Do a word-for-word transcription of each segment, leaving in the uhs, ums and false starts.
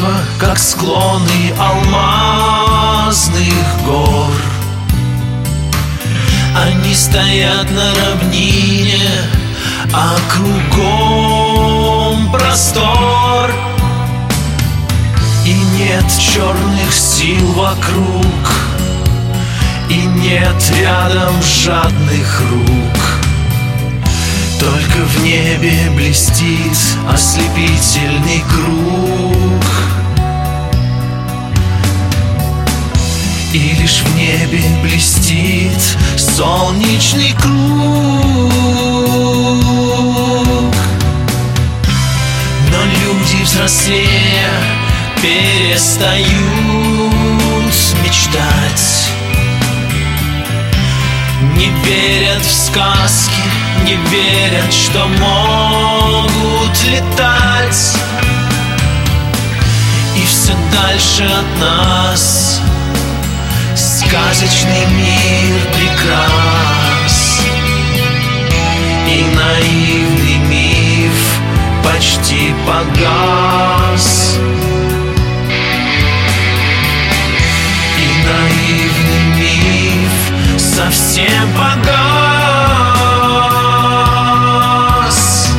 детства, как склоны алмазных гор. Они стоят на равнине, а кругом простор. И нет черных сил вокруг, и нет рядом жадных рук. Только в небе блестит ослепительный круг. И лишь в небе блестит солнечный круг. Но люди взрослее перестают мечтать, не верят в сказки, не верят, что могут летать. И все дальше от нас сказочный мир прекрас. И наивный миф почти погас. И наивный миф совсем погас.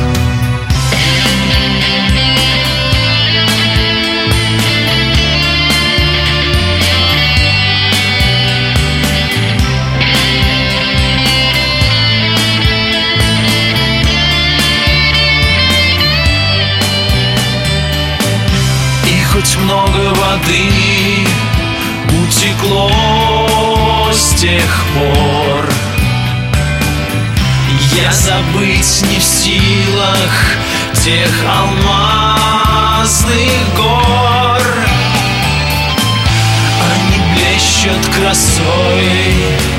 И хоть много воды утекло с тех пор, я забыть не в силах тех алмазных гор. Они блещут красой